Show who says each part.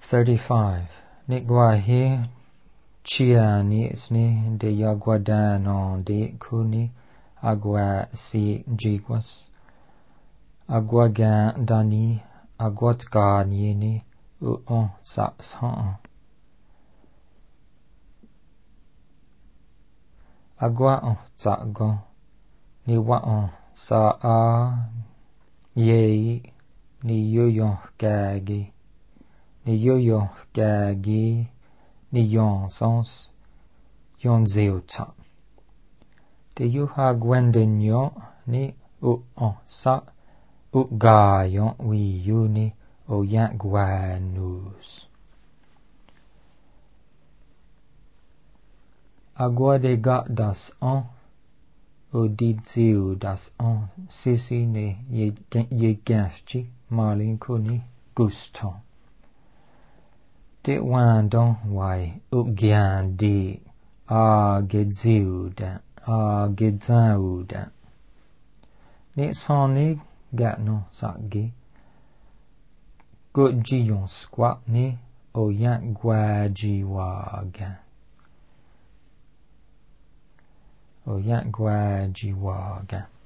Speaker 1: 35. Nigwahi chia ni isni de yaguadano de kuni agua si jiguas. Aguagan dani aguatga ni on sa san. Agua on sa gon ni wa on sa a ye ni yoyon kagi. Ni yoyon kagi ni yon sens yon zeota. De yuha gwenden yon ni on sa ga yon wi yu ni o yan gwanus. Agua de ga das on o didziu das on sisi ne ye gafchi malin kuni guston. De wandon wai ugyan di a gedziuda a gedzauda. Ni soni gatno sagi. Good jiyon squat ni o yan gwajiwaga. O yan gwajiwaga.